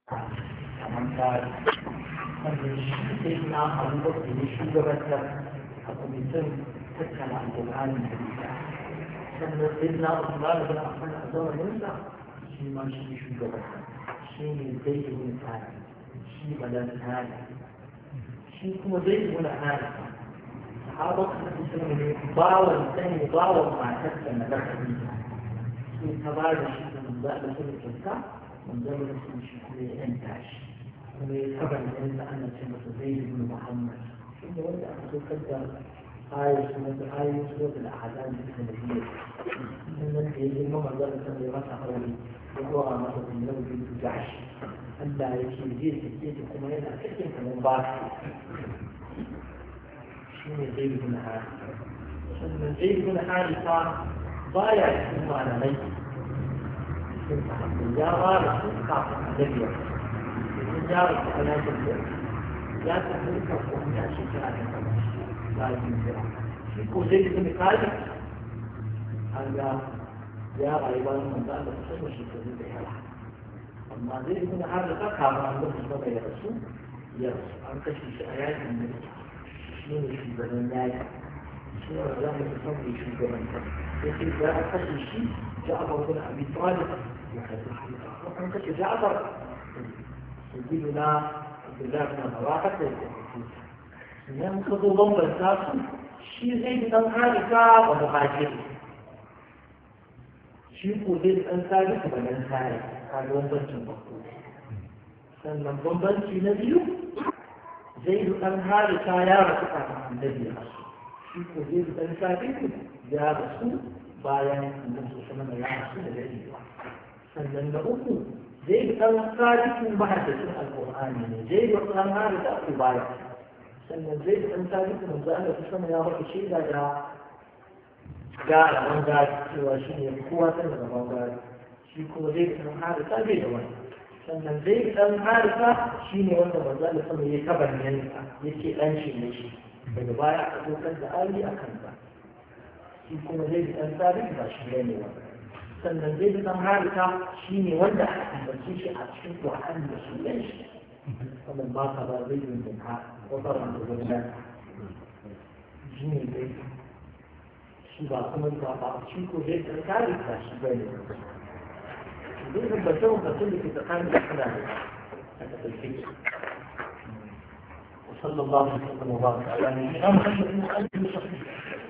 kamar tsari sannan shi sai na abubakar da shugabantar a kwamitin tattala alƙur'ani da ita sannan sai na usman bin affan a zamaninsa shi ma shi shugabantar shi ne zai yi wani tsari shi balan tsari shi kuma zai yi wani tsari sahabar da su ne bawan sani bawan matarsa na lakari sai ta ba da shi da manzo da su kyauta manzo da su shi kuma ya yanta shi kuma ya saba da yanda ana ce masa zai yi muhammad shi ne wanda aka saukar da ayoyi su da ahadani da nabiyyi sannan da ya yi manzo da su ya masa aure ya zuwa masa da yau da gashi Allah ya ce zai sake ta kuma yana cikin kamar ba shi ne zai yi sannan zai yi harisa baya cikin malamai ya fara sun kafin a dabiya sun ya rasu a yakin da ya tafi kafin ya shekara da kama bayan jira shi ko zai yi kuma kaji an ga ya rayu bayan manzo Allah ta sanya shekaru da yawa amma zai yi kuma har da kafin an lokacin da ya rasu an kashe shi a yakin da shi ne shugaban yaki shi ne za mu san mai shugabanta يقول جاء قتل الشيء جعفر بن ابي طالب وكان قتل جعفر سيدنا عبد الله بن رواحه ينقضوا ضم الناس شيء زي بن حارثه ومهاجر شيء زي بن ثابت وبن ثابت هذا بمبنشن مقصود sannan bambanci na biyu zai yi ɗan harita ya rasu kafin annabi ya rasu shi ko zai yi ɗan sabitu ya rasu bayan annabi su sama ya rasu da daɗewa sannan na uku zai yi ɗan sabitu mahaddacin alƙur'ani ne zai yi ɗan harita ko baya sannan zai yi ɗan sabitu manzo Allah su sama ya maka shaida da rabon gari cewa shi ne kowa san da rabon gari shi kuma zai yi ɗan harita bai da wani sannan zai ɗan harisa shi ne wanda manzo da sama ya kabanyansa yake ɗan shi ne shi daga baya aka dokar da ali a kansa shi kuma zai ɗan sabit ba shi ne wanda sannan zai ɗan harisa shi ne wanda aka ambace shi a cikin Qur'ani da shi ne shi wannan ba ka ba zai yi da ka wata ran da wannan shi ne dai shi ba kuma ba shi ko zai ɗan harisa shi ba ne دون بسوم بسوم في تقام الأحلام هذا الفكر وصلى الله وسلم وبارك على نبينا محمد وعلى آله وصحبه